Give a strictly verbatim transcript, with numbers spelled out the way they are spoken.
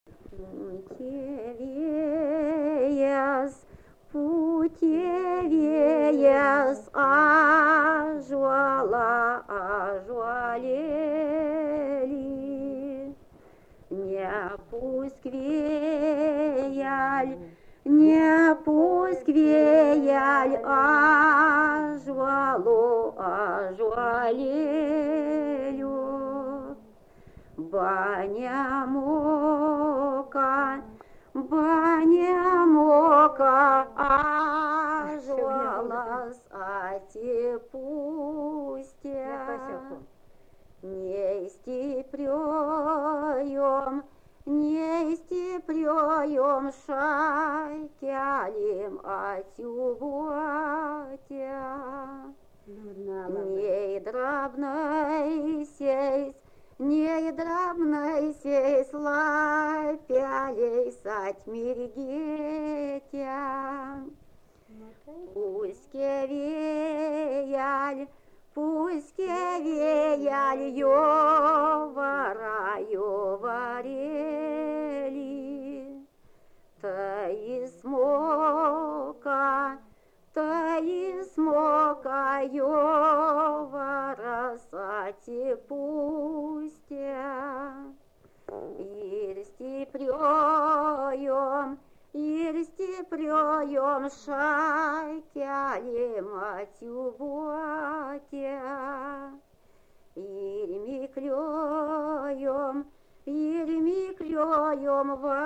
Putevėjas, putevėjas, ąžuolą, ąžuolėlį. Nepūsk vėjal, nepūsk vėjal, ąžuolų, ąžuolėlių. Ba nemoka, ba nemoka ąžuolas atsipūstė. Nei stipriojom, nei stipriojom šakelėm atsiūbuotė. Nei drabnaisiais, nei drabnaisiais lapeliais atmirgėtė. Pūskė vėjal, pūskė vėjal, jovara, jovarėlį. Tai jis moka, tai jis moka, jovaras atsipūstė. Ir stipriojom, ir stipriojom šakelėm atsiūbuotė. Ir mikliojom, ir mikliojom va